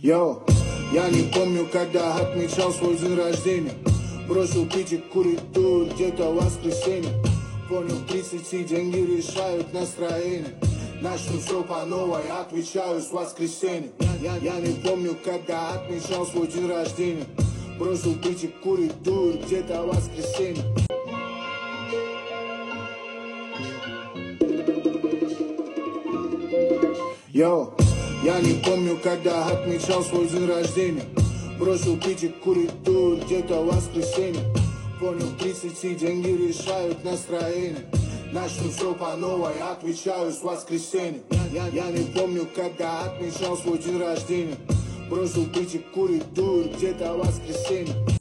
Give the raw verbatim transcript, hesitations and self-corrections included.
Йоу, я не помню, когда отмечал свой день рождения. Бросил пить и курить дур где-то в воскресенье. Понял, тридцать деньги решают настроение. Начну все по новой, отвечаю с воскресенья. Я, я не помню, когда отмечал свой день рождения. Бросил пить и курить дур где-то в воскресенье. Йоу, я не помню, когда отмечал свой день рождения. Бросил пить и курить дур где-то в воскресенье. Понял, тридцать деньги решают настроение. Начну все по новой, отвечаю с воскресенья. Я, я, я не помню, когда отмечал свой день рождения. Бросил пить и курить дур где-то в воскресенье.